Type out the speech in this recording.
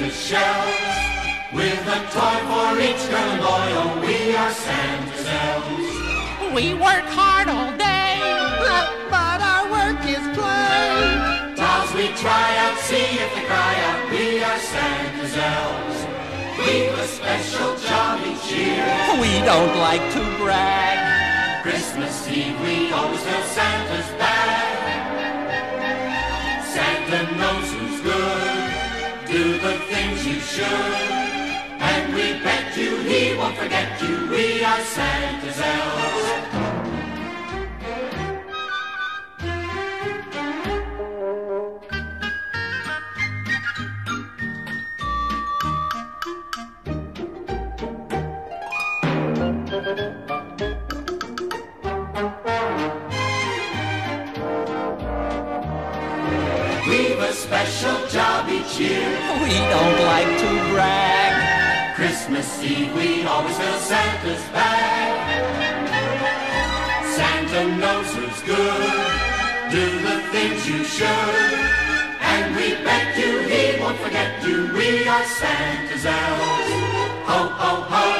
Christmas shells. With a toy for each girl and boy, oh, we are Santa's elves. We work hard all day, but our work is play. Dolls we try out, see if they cry out, we are Santa's elves. We've a special job each year. we don't like to brag. Christmas Eve we always fill Santa's bag. Santa knows who's good, do the things you should, and we bet you he won't forget you, we are Santa's elves. We've a special job each year. We don't like to brag. Christmas Eve we always fill Santa's bag. Santa knows who's good, do the things you should, and we bet you he won't forget you, we are Santa's elves. Ho, ho, ho.